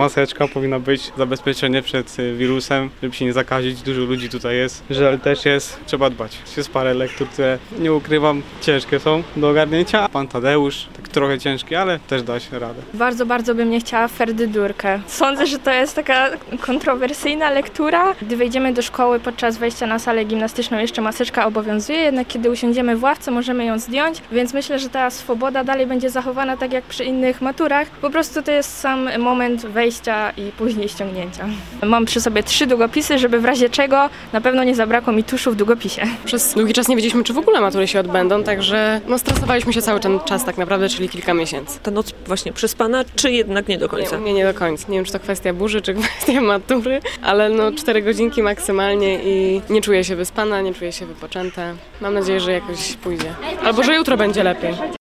maseczka powinna być, zabezpieczenie przed wirusem, żeby się nie zakazić, dużo ludzi tutaj jest, żel też jest, trzeba dbać. Jest parę lektur, które nie ukrywam, ciężkie są do ogarnięcia. Pan Tadeusz, tak trochę ciężki, ale też da się radę. Bardzo bym nie chciała Ferdydurkę. Sądzę, że to jest taka kontrowersyjna lektura. Gdy wejdziemy do szkoły podczas wejścia na salę gimnastyczną jeszcze maseczka obowiązuje, jednak kiedy usiądziemy w ławce możemy ją zdjąć, więc myślę, że ta swoboda dalej będzie zachowana tak jak przy innych maturach. Po prostu to jest sam moment wejścia i później ściągnięcia. Mam przy sobie 3 długopisy, żeby w razie czego na pewno nie zabrakło mi tuszu w długopisie. Przez długi czas nie wiedzieliśmy, czy w ogóle matury się odbędą, także stresowaliśmy się cały ten czas tak naprawdę, czyli kilka miesięcy. Ta noc właśnie przespana, czy jednak nie do końca? Nie do końca. Nie wiem, czy to kwestia burzy, czy kwestia matury, ale 4 godzinki maksymalnie i nie czuję się wyspana, nie czuję się wypoczęta. Mam nadzieję, że jakoś pójdzie. Albo że jutro będzie lepiej.